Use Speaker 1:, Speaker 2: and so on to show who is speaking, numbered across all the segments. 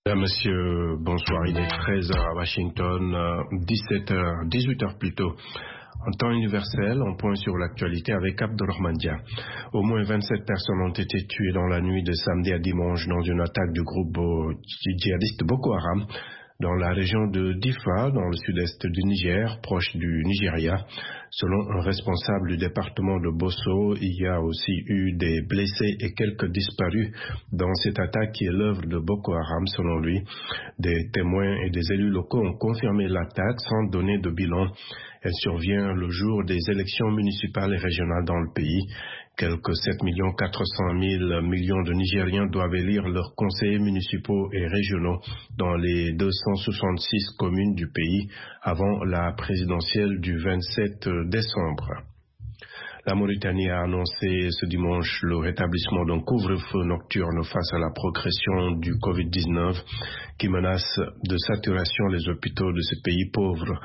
Speaker 1: Monsieur, bonsoir. Il est 13h à Washington, 17h, 18h plutôt. En temps universel, on point sur l'actualité avec Abdelrahman Dia. Au moins 27 personnes ont été tuées dans la nuit de samedi à dimanche dans une attaque du groupe djihadiste Boko Haram dans la région de Difa, dans le sud-est du Niger, proche du Nigeria. Selon un responsable du département de Bosso, il y a aussi eu des blessés et quelques disparus dans cette attaque qui est l'œuvre de Boko Haram, selon lui. Des témoins et des élus locaux ont confirmé l'attaque sans donner de bilan. Elle survient le jour des élections municipales et régionales dans le pays. Quelques 7 400 000 millions de Nigériens doivent élire leurs conseillers municipaux et régionaux dans les 266 communes du pays avant la présidentielle du 27 décembre. La Mauritanie a annoncé ce dimanche le rétablissement d'un couvre-feu nocturne face à la progression du Covid-19 qui menace de saturation les hôpitaux de ce pays pauvre.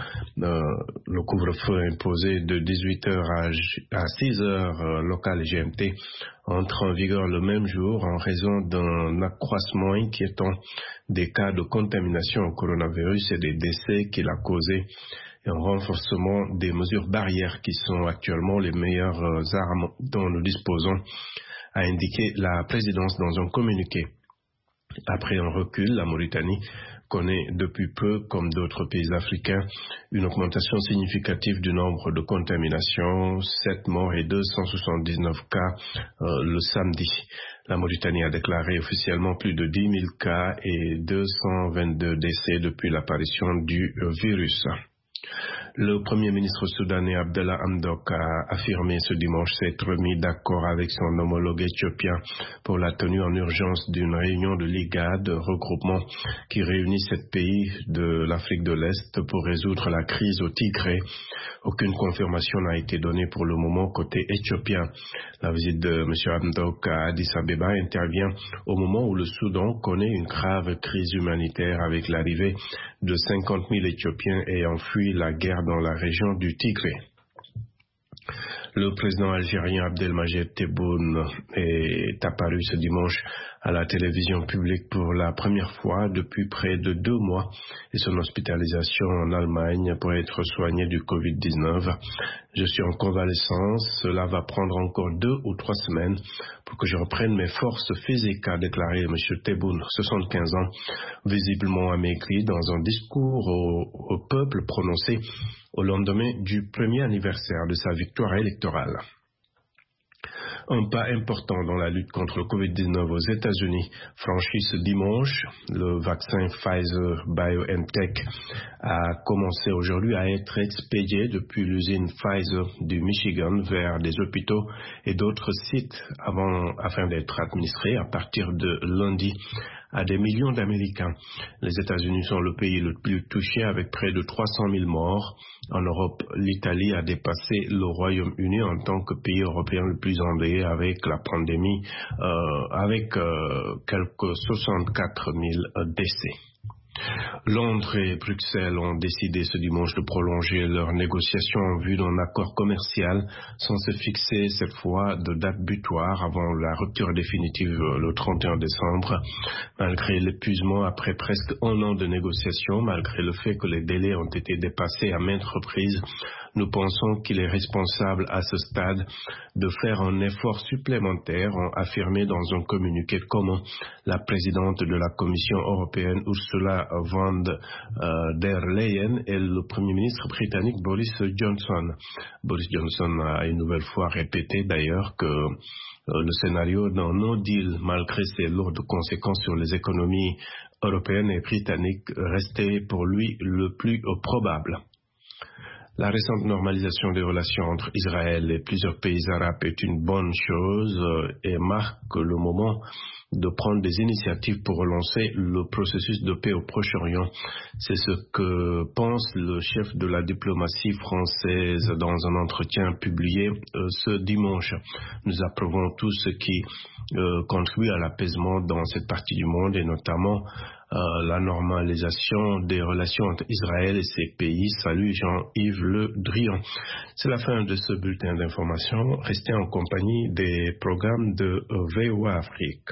Speaker 1: Le couvre-feu imposé de 18h à 6h local et GMT entre en vigueur le même jour en raison d'un accroissement inquiétant des cas de contamination au coronavirus et des décès qu'il a causés. Et un renforcement des mesures barrières qui sont actuellement les meilleures armes dont nous disposons, a indiqué la présidence dans un communiqué. Après un recul, la Mauritanie connaît depuis peu, comme d'autres pays africains, une augmentation significative du nombre de contaminations, 7 morts et 279 cas le samedi. La Mauritanie a déclaré officiellement plus de 10 000 cas et 222 décès depuis l'apparition du virus. Le Premier ministre soudanais Abdallah Hamdok a affirmé ce dimanche s'être mis d'accord avec son homologue éthiopien pour la tenue en urgence d'une réunion de l'IGAD, regroupement qui réunit 7 pays de l'Afrique de l'Est pour résoudre la crise au Tigré. Aucune confirmation n'a été donnée pour le moment côté éthiopien. La visite de M. Hamdok à Addis Abeba intervient au moment où le Soudan connaît une grave crise humanitaire avec l'arrivée de 50 000 Éthiopiens ayant fui la guerre dans la région du Tigré. Le président algérien Abdelmadjid Tebboune est apparu ce dimanche à la télévision publique pour la première fois depuis près de 2 mois et son hospitalisation en Allemagne pour être soigné du Covid-19. Je suis en convalescence, cela va prendre encore 2 ou 3 semaines pour que je reprenne mes forces physiques, a déclaré M. Tebboune, 75 ans, visiblement amaigri dans un discours au peuple prononcé au lendemain du premier anniversaire de sa victoire électorale. Un pas important dans la lutte contre le Covid-19 aux États-Unis franchi ce dimanche. Le vaccin Pfizer-BioNTech a commencé aujourd'hui à être expédié depuis l'usine Pfizer du Michigan vers des hôpitaux et d'autres sites afin d'être administré à partir de lundi à des millions d'Américains. Les États-Unis sont le pays le plus touché avec près de 300 000 morts. En Europe, l'Italie a dépassé le Royaume-Uni en tant que pays européen le plus endeuillé avec la pandémie, avec quelques 64 000 décès. Londres et Bruxelles ont décidé ce dimanche de prolonger leurs négociations en vue d'un accord commercial sans se fixer cette fois de date butoir avant la rupture définitive le 31 décembre. Malgré l'épuisement après presque 1 an de négociations, malgré le fait que les délais ont été dépassés à maintes reprises, nous pensons qu'il est responsable à ce stade de faire un effort supplémentaire, ont affirmé dans un communiqué commun la présidente de la Commission européenne Ursula von der Leyen et le Premier ministre britannique Boris Johnson. Boris Johnson a une nouvelle fois répété d'ailleurs que le scénario d'un no deal, malgré ses lourdes conséquences sur les économies européennes et britanniques, restait pour lui le plus probable. La récente normalisation des relations entre Israël et plusieurs pays arabes est une bonne chose et marque le moment de prendre des initiatives pour relancer le processus de paix au Proche-Orient. C'est ce que pense le chef de la diplomatie française dans un entretien publié ce dimanche. Nous approuvons tout ce qui contribue à l'apaisement dans cette partie du monde et notamment la normalisation des relations entre Israël et ses pays. Salut Jean-Yves Le Drian. C'est la fin de ce bulletin d'information. Restez en compagnie des programmes de VOA Afrique.